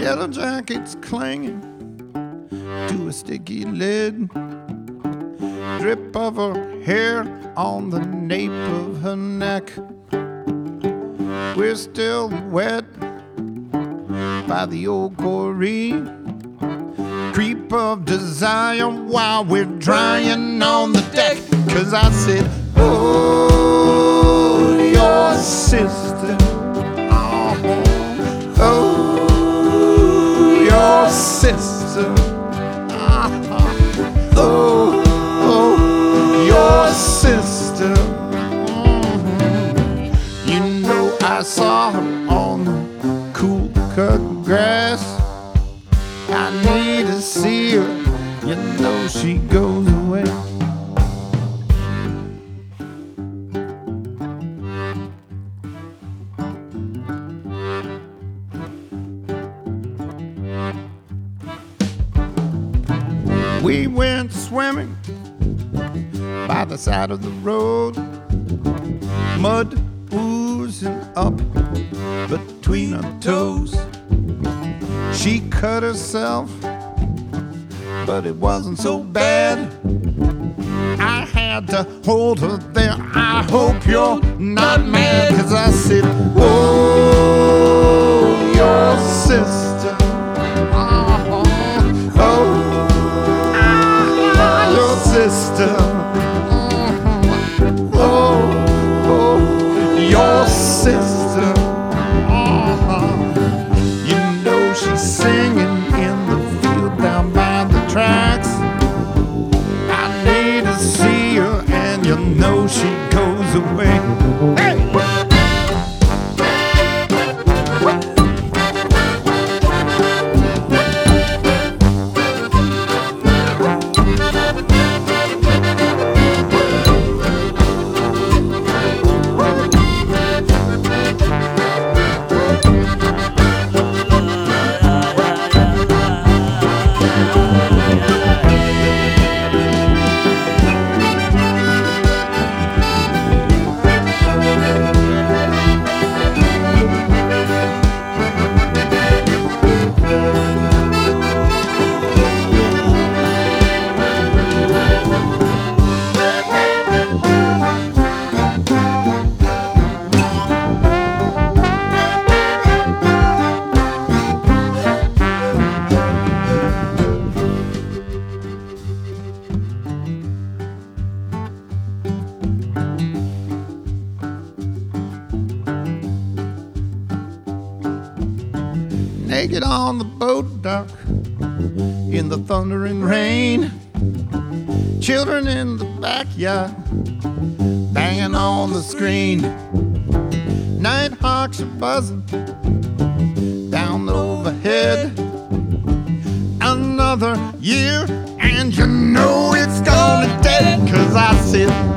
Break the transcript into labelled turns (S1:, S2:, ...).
S1: Yellow jackets clanging to a sticky lid. Drip of her hair on the nape of her neck. We're still wet by the old Corrie. Creep of desire while we're drying on the deck. 'Cause I said, oh, your sister. Oh, your sister. Oh, your sister. You know I saw her on the cool cut grass. I need to see her, you know she goes away. We went swimming by the side of the road, mud oozing up between her toes. She cut herself, but it wasn't so bad. I had to hold her there. I hope you're not mad, 'cause I said, oh, your sister. Oh, your sister. Oh, your sister. You know she's singing in the field down by the tracks. I need to see her, and you know she goes away. Hey! Naked on the boat dock in the thundering rain. Children in the backyard banging on the screen. Nighthawks are buzzing down overhead. Another year and you know it's gonna dead. 'Cause I said,